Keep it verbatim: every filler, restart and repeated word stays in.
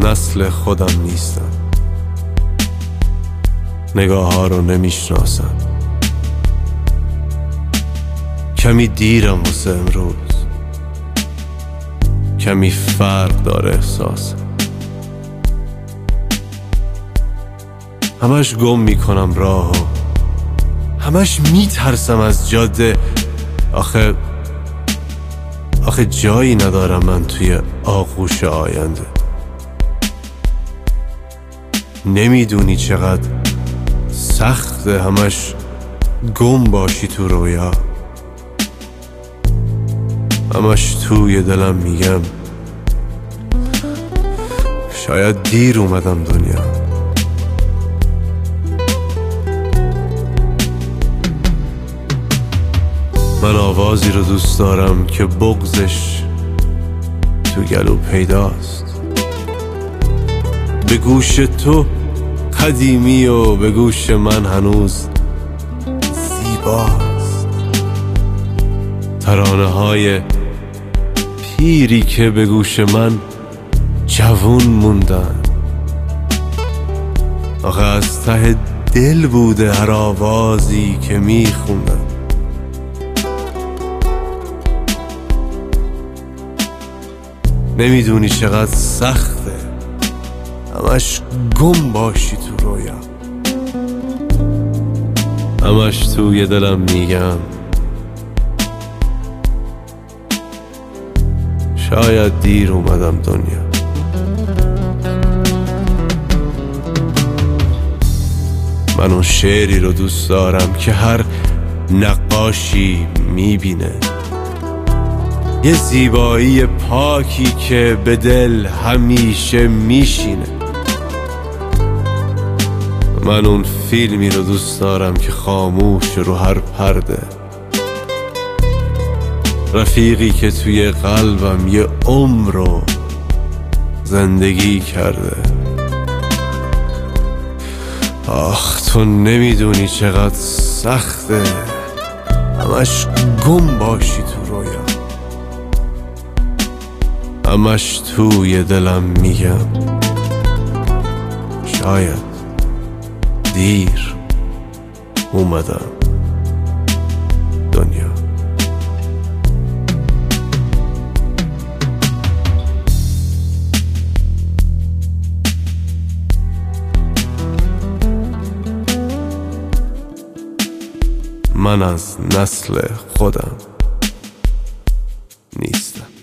نسل خودم نیستم. نگاه ها رو نمیشناسم. کمی دیرم واسه امروز، کمی فرق داره احساسم. همش گم میکنم راهو، همش میترسم از جاده. آخه آخه جایی ندارم من توی آغوش آینده. نمیدونی چقدر سخته همش گم باشی تو رویا. همش توی دلم میگم شاید دیر اومدم دنیا. من آوازی رو دوست دارم که بغضش تو گلو پیداست. به گوش تو قدیمی و به گوش من هنوز زیباست. ترانه های پیری که به گوش من جوون موندن. آخه از ته دل بوده هر آوازی که میخوندم. نمیدونی چقدر سخته همش گم باشی تو رویا. همش توی دلم میگم شاید دیر اومدم دنیا. من اون شعری رو دوست دارم که هر نقاشی میبینه، یه زیبایی پاکی که به دل همیشه میشینه. من اون فیلمی رو دوست دارم که خاموش رو هر پرده، رفیقی که توی قلبم یه عمر رو زندگی کرده. آخ تو نمیدونی چقدر سخته همش گم باشی تو رویا. همش توی دلم میگم شاید دیر اومدم دنیا. من از نسل خودم نیستم.